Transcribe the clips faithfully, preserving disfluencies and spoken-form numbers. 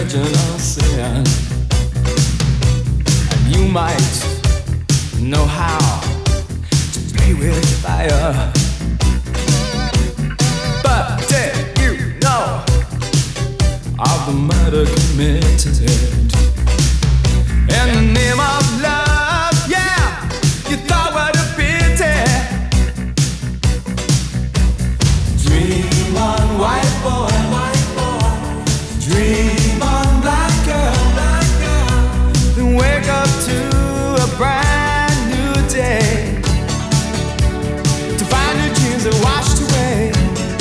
original sin. And you might know how to play with fire, but did you know of the murder committed in the name of love? Yeah, you thought what a pity. Dream on, white boy, white boy. Dream on, black girl, black girl. Then wake up to a brand new day, to find your dreams are washed away.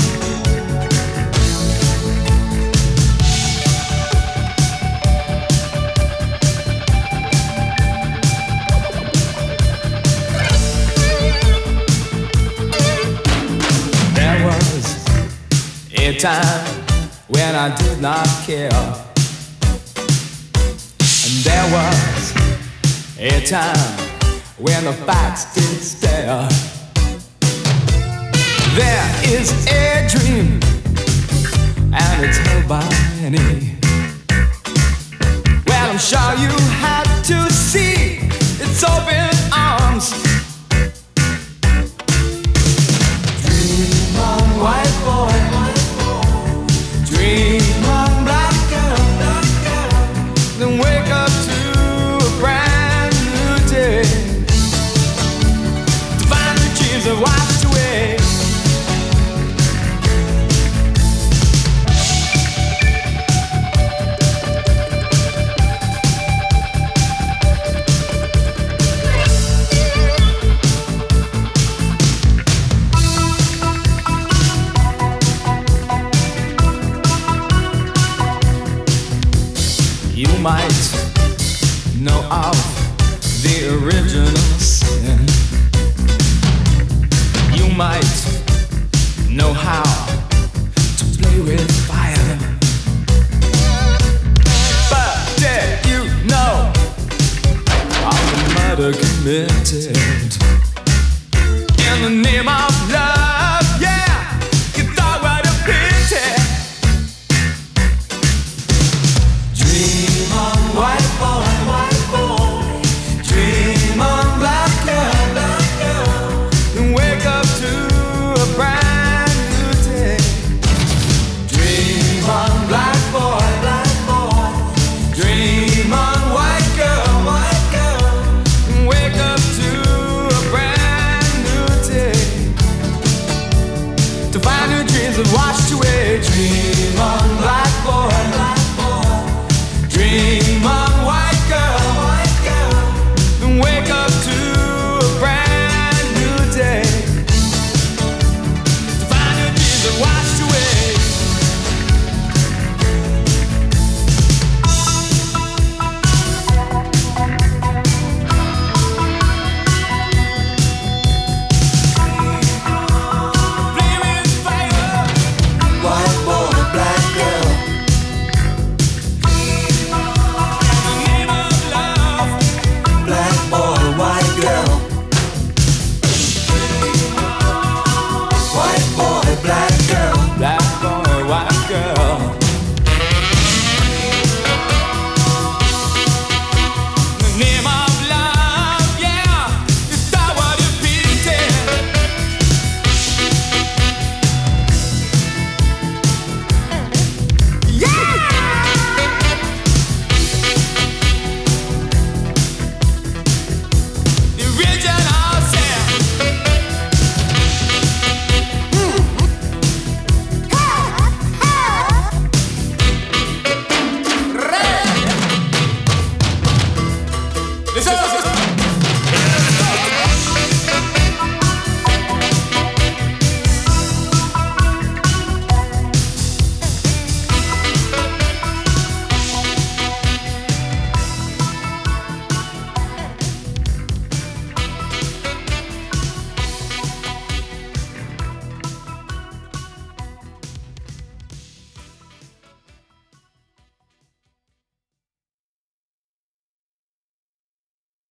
There was a time when I did not care, and there was a time when the facts did stare. There is a dream, and it's held by many. Well, I'm sure you have to see its open arms. Dream on, white boy, white boy. Dream on, black girl, black girl. Then wake up to a brand new day, to find the dreams that washed away. You might know of the original sin. You might know how to play with fire, but did you know of the murder committed in the name of love? Yeah, you thought what a pity. Dream on, white boy.